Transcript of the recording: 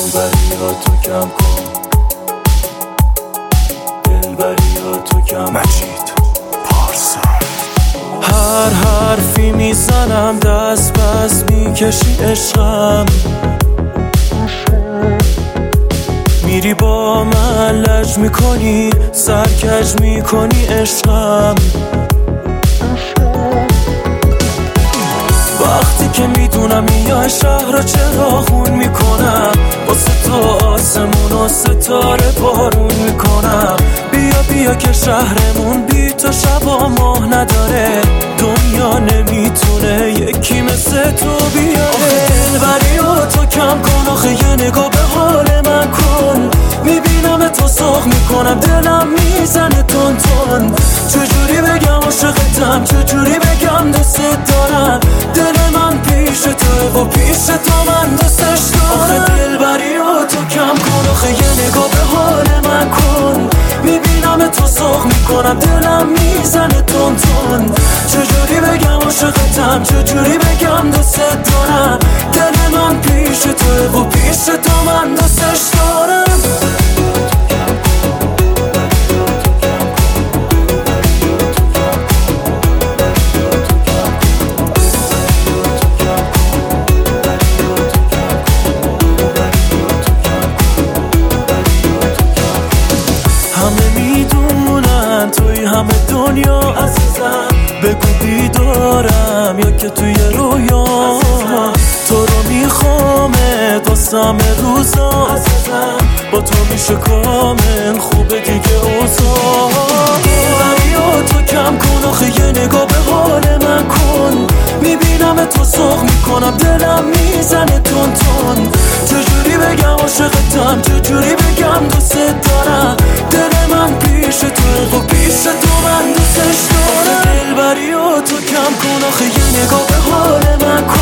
دلبریاتو کم کن، دلبریاتو کم مجید پارسا. هر حرفی میزنم دست بس میکشی عشقم، میری با من لج میکنی سرکج میکنی عشقم. وقتی که میدونم میای شهر رو چراغون میکنم، واسه تو آسمون و ستاره بارون میکنم. بیا بیا که شهرمون بی تو شب و ماه نداره، دنیا نمیتونه یکی مثل تو بیاره. آخه دلبریاتو کم کن، آخه یه نگاه به حال من کن. میبینم تو ساخ میکنم دلم میزنه تون تون. چجوری بگم عاشقتم، چجوری بگم دوست دارم. دل من پیش تو و پیش تو من دوستش دارم. آخه دلبریاتو کم کن، آخه یه نگاه به حال من کن. میبینم تو ساخ میکنم دلم میزنه تون تون. چجوری بگم عاشقتم، چجوری بگم دوست دارم. دل من پیش تو و پیش تو من دوستش دارم. همه میدونن توی همه دنیا عزیزم، بگو بیدارم یا که توی رویا. تو رو میخوامت واسم روزا عزیزم، با تو میشه کامل خوبه دیگه اوضاع. دلبریاتو کم کن، آخه یه نگاه به حال من کن. میبینم تو ساخ میکنم دلم میزنه تون تون. چجوری بگم عاشقتم، چجوری بگم دوست دارم. دل من پیش تو و پیش تو من دوستش دارم. دلبریاتو کم کن، آخه یه نگاه به حال من کن.